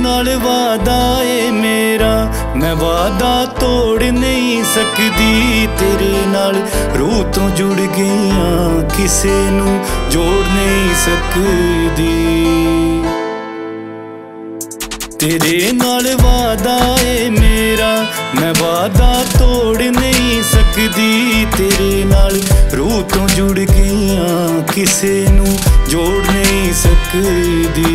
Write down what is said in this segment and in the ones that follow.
नाल वादा ए मेरा, मैं वादा तोड़ नहीं सकदी। तेरे नाल रूह तो जुड़ गईयां, किसे नू जोड़ नहीं सकदी। तेरे नाल वादा ए मेरा, मैं वादा तोड़ नहीं सकदी। तेरे नाल रूह तो जुड़ गईयां, किसे नू जोड़ नहीं सकदी।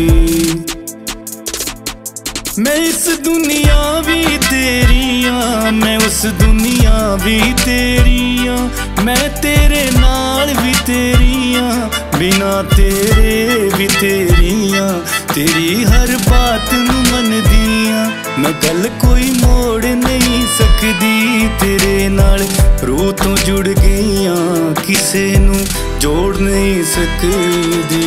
मैं इस दुनिया भी तेरियां, मैं उस दुनिया भी तेरियां, मैं तेरे नाल भी तेरियां, बिना तेरे भी तेरियां। तेरी हर बात नू मनदियां, मैं गल कोई मोड़ नहीं सकदी। तेरे नाल रूह तो जुड़ गईयां, किसे नू जोड़ नहीं सकदी।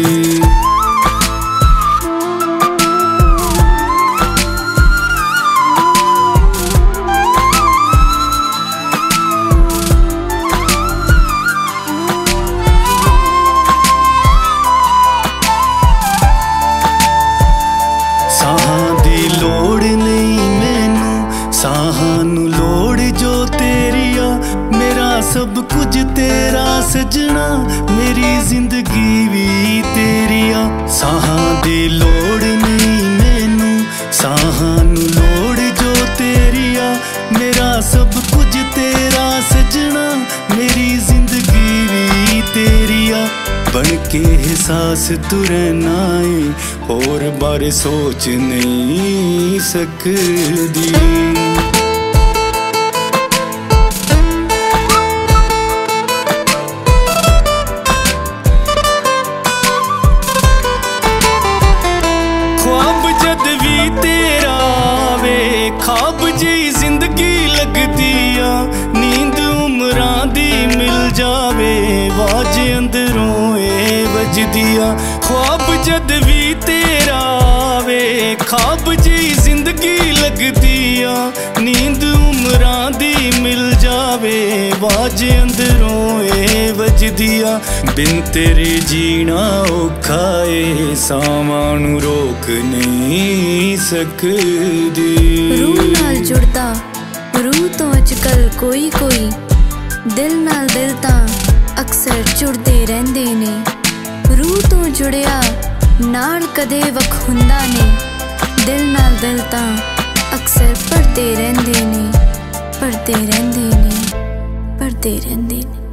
ਸਾਹਾਂ ਦੀ ਲੋੜ ਨਹੀਂ ਮੈਨੂੰ, ਸਾਹਾਂ ਨੂੰ ਲੋੜ ਜੋ ਤੇਰੀ ਆ। ਮੇਰਾ ਸਭ ਕੁਝ ਤੇਰਾ ਸਜਣਾ, ਮੇਰੀ ਜ਼ਿੰਦਗੀ ਵੀ ਤੇਰੀ ਆ। ਸਾਹਾਂ ਦੀ ਲੋੜ ਨਹੀਂ ਮੈਨੂੰ, ਸਾਹਾਂ ਨੂੰ ਲੋੜ ਜੋ ਤੇਰੀ ਆ। ਮੇਰਾ ਸਭ ਕੁਝ ਤੇਰਾ ਸਜਣਾ, ਮੇਰੀ ਜ਼ਿੰਦਗੀ ਵੀ ਤੇਰੀ ਆ। बन के एहसास तू रहना है, और बारे सोच नहीं सकदी। ख्वाब जद भी तेरा आवे, ख्वाब जी जिंदगी लगदी आ। नींद उमरां दी मिल जावे, वाज अंदरों बजदिया। ख्वाब जद भी तेरा आवे, ख्वाब जी जिंदगी लगदिया। नींद उमरां दी मिल जावे, वाज अंदरों बजदिया। बिन तेरे जीना औखा ए, सावां नू रोक नहीं सकदी। रूह नाल जुड़दा रूह तो अजकल कोई कोई, दिल नाल दिल तां अक्सर जुड़दे रहिंदे ने। रूह तो जुड़िया नाल कदे वख हुंदा ने, दिल नाल दिल तां अक्सर भरदे रहिंदे ने, भरदे रहिंदे ने, भरदे रहिंदे ने।